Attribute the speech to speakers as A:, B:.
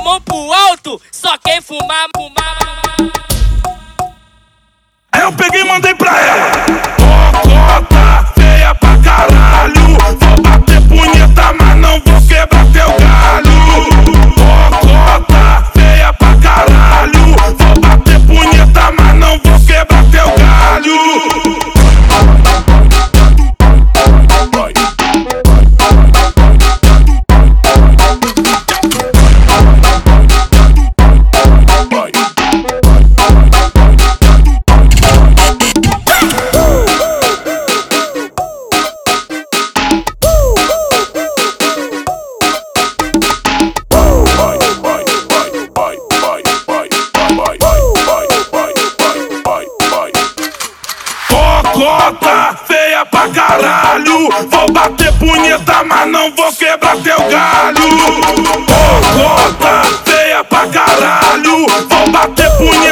A: mão pro alto, só quem fumar, fumar.
B: Eu peguei e mandei pra ela. Cocota feia pra caralho, vou bater punheta, mas não vou quebrar teu galho. Cocota feia pra caralho, vou bater punheta, mas não vou quebrar teu galho. Cocota feia pra caralho, vou bater punheta, mas não vou quebrar teu galho. Cocota feia pra caralho, vou bater punheta.